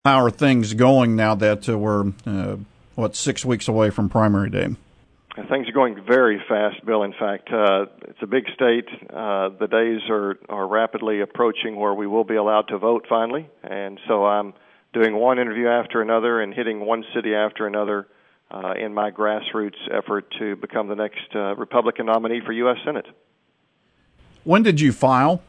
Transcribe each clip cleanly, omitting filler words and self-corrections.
How are things going now that we're, 6 weeks away from primary day? Things are going very fast, Bill. In fact, it's a big state. The days are rapidly approaching where we will be allowed to vote finally. And so I'm doing one interview after another and hitting one city after another in my grassroots effort to become the next Republican nominee for U.S. Senate. When did you file?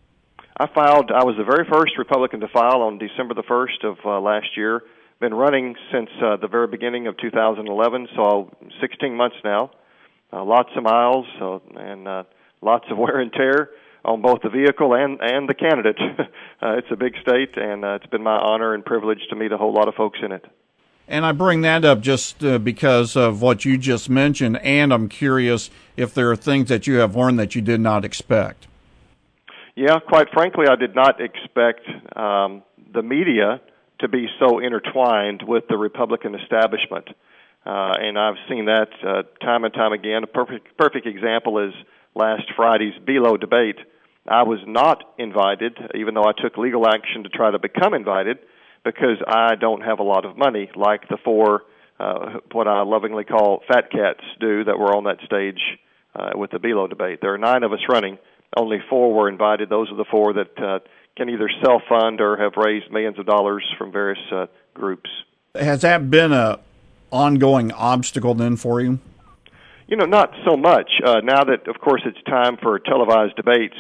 I was the very first Republican to file on December the 1st of last year. Been running since the very beginning of 2011, so 16 months now. Lots of miles and lots of wear and tear on both the vehicle and the candidate. It's a big state, and it's been my honor and privilege to meet a whole lot of folks in it. And I bring that up just because of what you just mentioned, and I'm curious if there are things that you have learned that you did not expect. Yeah, quite frankly, I did not expect the media to be so intertwined with the Republican establishment. And I've seen that time and time again. A perfect example is last Friday's Bealo debate. I was not invited, even though I took legal action to try to become invited, because I don't have a lot of money like the four, what I lovingly call fat cats do, that were on that stage with the Bealo debate. There are 9 of us running. Only 4 were invited. Those are the 4 that can either self-fund or have raised millions of dollars from various groups. Has that been a ongoing obstacle then for you? Not so much. Now that, of course, it's time for televised debates,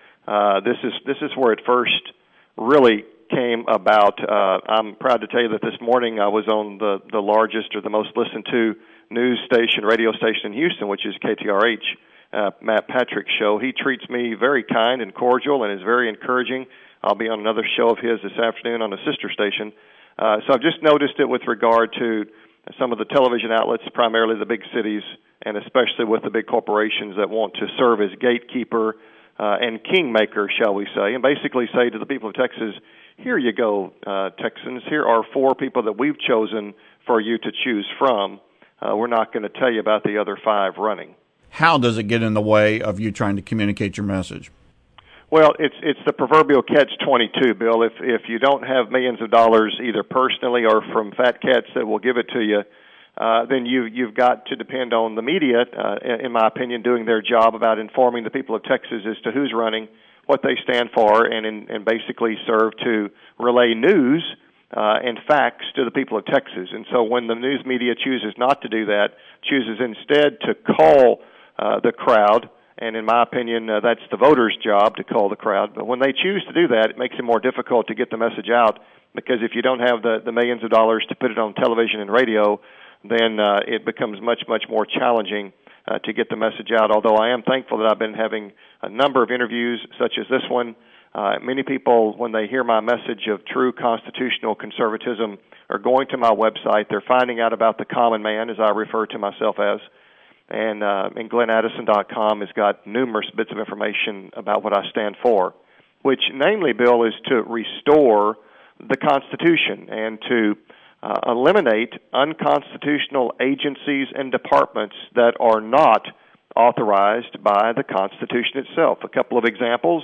this is where it first really came about. I'm proud to tell you that this morning I was on the largest or the most listened to news station, radio station in Houston, which is KTRH. Matt Patrick's show. He treats me very kind and cordial and is very encouraging. I'll be on another show of his this afternoon on a sister station. So I've just noticed it with regard to some of the television outlets, primarily the big cities, and especially with the big corporations that want to serve as gatekeeper and kingmaker, shall we say, and basically say to the people of Texas, here you go, Texans. Here are 4 people that we've chosen for you to choose from. We're not going to tell you about the other 5 running. How does it get in the way of you trying to communicate your message? Well, it's the proverbial catch-22, Bill. If you don't have millions of dollars either personally or from fat cats that will give it to you, then you've got to depend on the media, in my opinion, doing their job about informing the people of Texas as to who's running, what they stand for, and basically serve to relay news and facts to the people of Texas. And so when the news media chooses not to do that, chooses instead to call the crowd, and in my opinion, that's the voters' job to call the crowd. But when they choose to do that, it makes it more difficult to get the message out, because if you don't have the millions of dollars to put it on television and radio, then it becomes much, much more challenging to get the message out. Although I am thankful that I've been having a number of interviews such as this one. Many people, when they hear my message of true constitutional conservatism, are going to my website. They're finding out about the common man, as I refer to myself as. And GlennAddison.com has got numerous bits of information about what I stand for, which namely, Bill, is to restore the Constitution and to eliminate unconstitutional agencies and departments that are not authorized by the Constitution itself. A couple of examples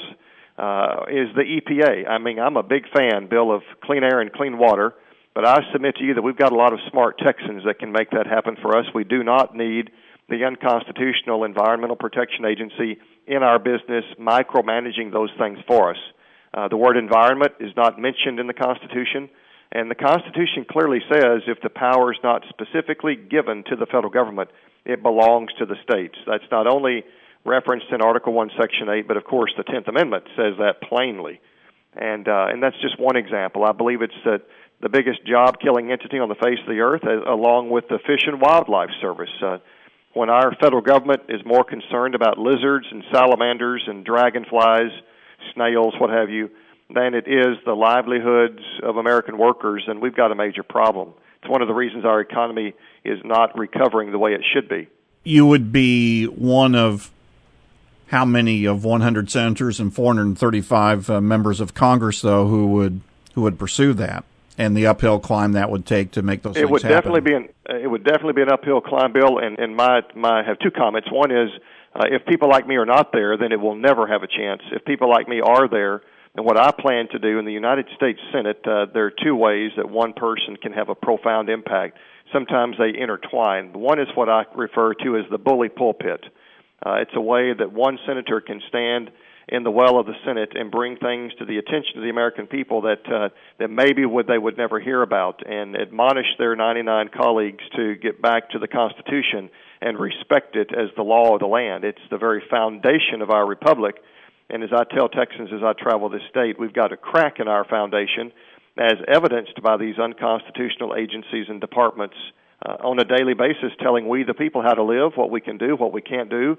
is the EPA. I mean, I'm a big fan, Bill, of clean air and clean water, but I submit to you that we've got a lot of smart Texans that can make that happen for us. We do not need the unconstitutional Environmental Protection Agency in our business micromanaging those things for us. The word environment is not mentioned in the Constitution, and the Constitution clearly says if the power is not specifically given to the federal government, it belongs to the states. That's not only referenced in Article 1, Section 8, but of course the 10th Amendment says that plainly. And that's just one example. I believe it's the biggest job-killing entity on the face of the earth, along with the Fish and Wildlife Service. When our federal government is more concerned about lizards and salamanders and dragonflies, snails, what have you, than it is the livelihoods of American workers, and we've got a major problem. It's one of the reasons our economy is not recovering the way it should be. You would be one of how many of 100 senators and 435 members of Congress, though, who would pursue that, and the uphill climb that would take to make those things happen? It would definitely be an uphill climb, Bill. And I have 2 comments. One is, if people like me are not there, then it will never have a chance. If people like me are there, And what I plan to do in the United States Senate, there are two ways that one person can have a profound impact. Sometimes they intertwine. One is what I refer to as the bully pulpit. It's a way that one senator can stand in the well of the Senate and bring things to the attention of the American people that maybe they would never hear about, and admonish their 99 colleagues to get back to the Constitution and respect it as the law of the land. It's the very foundation of our republic. And as I tell Texans as I travel this state, we've got a crack in our foundation, as evidenced by these unconstitutional agencies and departments on a daily basis telling we the people how to live, what we can do, what we can't do.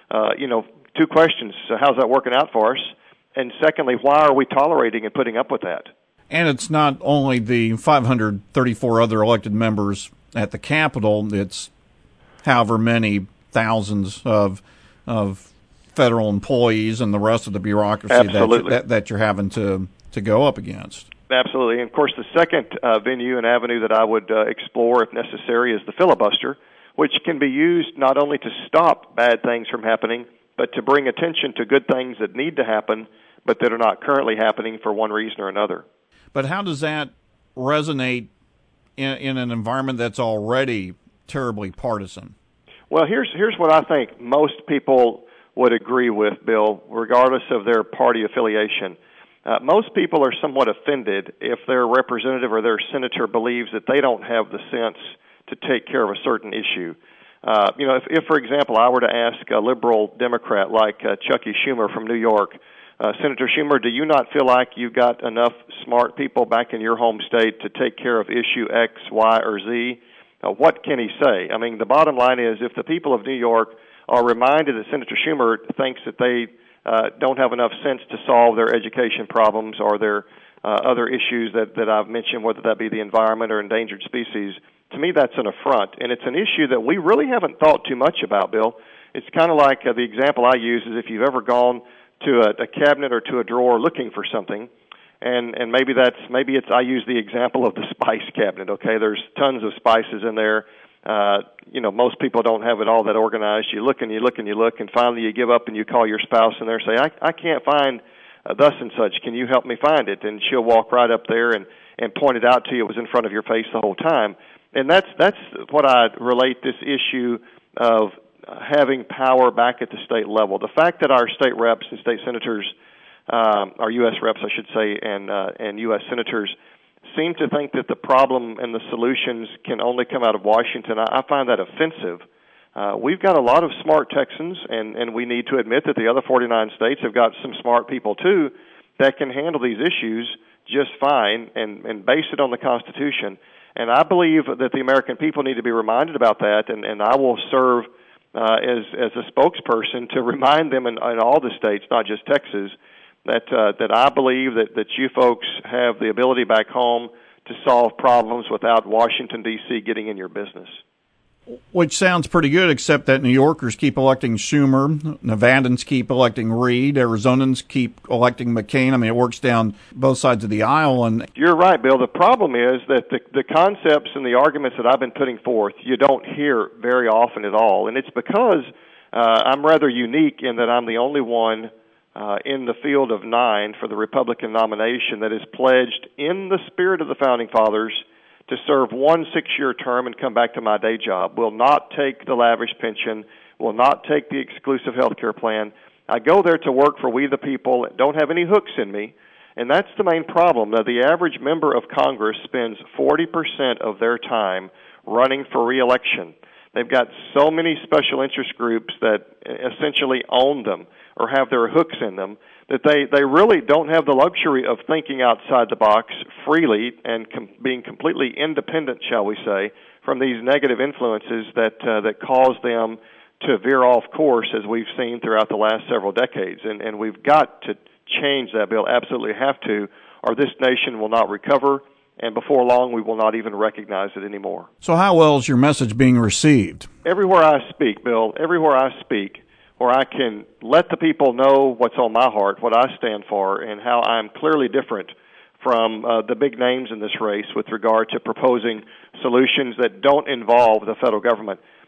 Two questions. So how's that working out for us? And secondly, why are we tolerating and putting up with that? And it's not only the 534 other elected members at the Capitol, it's however many thousands of federal employees and the rest of the bureaucracy that you're having to go up against. Absolutely. And, of course, the second venue and avenue that I would explore, if necessary, is the filibuster, which can be used not only to stop bad things from happening, but to bring attention to good things that need to happen, but that are not currently happening for one reason or another. But how does that resonate in an environment that's already terribly partisan? Well, here's what I think most people would agree with, Bill, regardless of their party affiliation. Most people are somewhat offended if their representative or their senator believes that they don't have the sense to take care of a certain issue. If, for example, I were to ask a liberal Democrat like Chuckie Schumer from New York, Senator Schumer, do you not feel like you've got enough smart people back in your home state to take care of issue X, Y, or Z? What can he say? I mean, the bottom line is if the people of New York are reminded that Senator Schumer thinks that they don't have enough sense to solve their education problems or their other issues that I've mentioned, whether that be the environment or endangered species, to me that's an affront. And it's an issue that we really haven't thought too much about, Bill. It's kind of like the example I use is if you've ever gone to a cabinet or to a drawer looking for something, and maybe it's I use the example of the spice cabinet, okay? There's tons of spices in there. Most people don't have it all that organized. You look and you look and you look, and finally you give up and you call your spouse in there and say, I can't find thus and such. Can you help me find it? And she'll walk right up there and point it out to you. It was in front of your face the whole time. And that's what I relate this issue of having power back at the state level. The fact that our state reps and state senators, our U.S. reps, I should say, and U.S. senators seem to think that the problem and the solutions can only come out of Washington, I find that offensive. We've got a lot of smart Texans, and we need to admit that the other 49 states have got some smart people, too, that can handle these issues just fine and base it on the Constitution. And I believe that the American people need to be reminded about that, and I will serve as a spokesperson to remind them in all the states, not just Texas, that I believe that you folks have the ability back home to solve problems without Washington, D.C. getting in your business. Which sounds pretty good, except that New Yorkers keep electing Schumer, Nevadans keep electing Reid, Arizonans keep electing McCain. I mean, it works down both sides of the aisle. And you're right, Bill. The problem is that the concepts and the arguments that I've been putting forth, you don't hear very often at all. And it's because I'm rather unique in that I'm the only one in the field of 9 for the Republican nomination that is pledged in the spirit of the Founding Fathers to serve 1 6-year term and come back to my day job, will not take the lavish pension, will not take the exclusive health care plan. I go there to work for we the people, don't have any hooks in me, and that's the main problem. Now, the average member of Congress spends 40% of their time running for re-election. They've got so many special interest groups that essentially own them or have their hooks in them that they really don't have the luxury of thinking outside the box freely and being completely independent, shall we say, from these negative influences that cause them to veer off course, as we've seen throughout the last several decades. And we've got to change that, Bill, absolutely have to, or this nation will not recover, and before long we will not even recognize it anymore. So how well is your message being received? Everywhere I speak, Bill, everywhere I speak, where I can let the people know what's on my heart, what I stand for, and how I'm clearly different from the big names in this race with regard to proposing solutions that don't involve the federal government.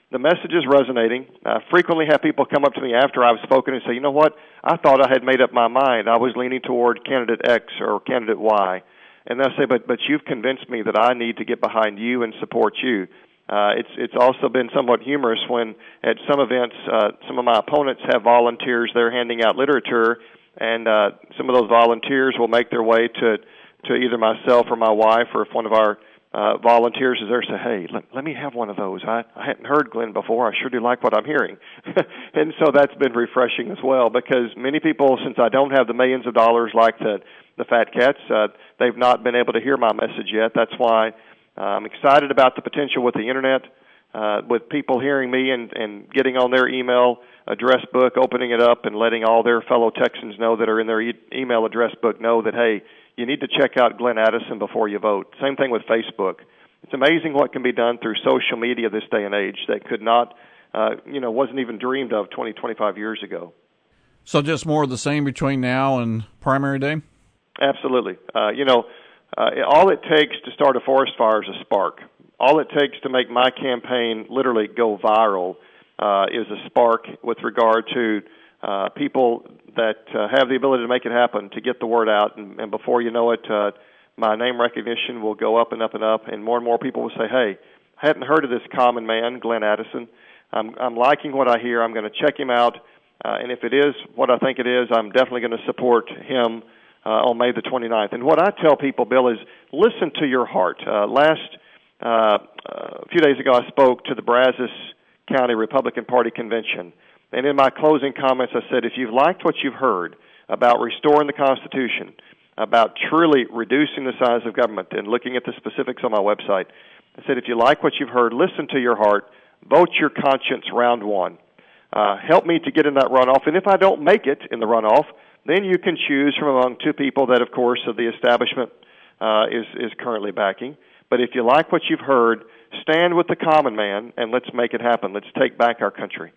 the message is resonating. I frequently have people come up to me after I've spoken and say, you know what, I thought I had made up my mind. I was leaning toward candidate X or candidate Y. And they'll say, but you've convinced me that I need to get behind you and support you. It's also been somewhat humorous when at some events, some of my opponents have volunteers there handing out literature, and some of those volunteers will make their way to either myself or my wife, or if one of our volunteers is there, say, hey, let me have one of those. I hadn't heard Glenn before. I sure do like what I'm hearing. And so that's been refreshing as well, because many people, since I don't have the millions of dollars like the Fat Cats, they've not been able to hear my message yet. That's why I'm excited about the potential with the Internet, with people hearing me and getting on their email address book, opening it up, and letting all their fellow Texans know that are in their email address book know that, hey, you need to check out Glenn Addison before you vote. Same thing with Facebook. It's amazing what can be done through social media this day and age that could not, wasn't even dreamed of 20, 25 years ago. So just more of the same between now and primary day? Absolutely. All it takes to start a forest fire is a spark. All it takes to make my campaign literally go viral is a spark with regard to people that have the ability to make it happen, to get the word out, and before you know it, my name recognition will go up and up and up, and more people will say, hey, I hadn't heard of this common man, Glenn Addison. I'm liking what I hear. I'm going to check him out, and if it is what I think it is, I'm definitely going to support him on May the 29th. And what I tell people, Bill, is listen to your heart. A few days ago, I spoke to the Brazos County Republican Party Convention. And in my closing comments, I said, if you've liked what you've heard about restoring the Constitution, about truly reducing the size of government, and looking at the specifics on my website, I said, if you like what you've heard, listen to your heart, vote your conscience round one. Help me to get in that runoff. And if I don't make it in the runoff, then you can choose from among two people that, of course, the establishment is currently backing. But if you like what you've heard, stand with the common man, and let's make it happen. Let's take back our country.